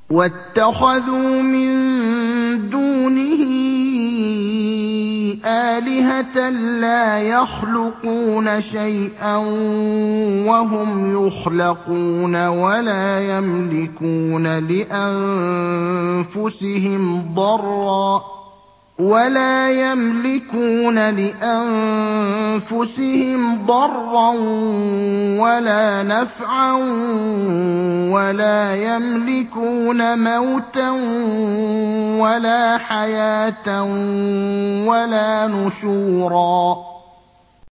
وَاتَّخَذُوا مِن دُونِهِ آلِهَةً لَّا يَخْلُقُونَ شَيْئًا وَهُمْ يُخْلَقُونَ وَلَا يَمْلِكُونَ لِأَنفُسِهِمْ ضَرًّا وَلَا نَفْعًا وَلَا يَمْلِكُونَ مَوْتًا وَلَا حَيَاةً وَلَا نُشُورًا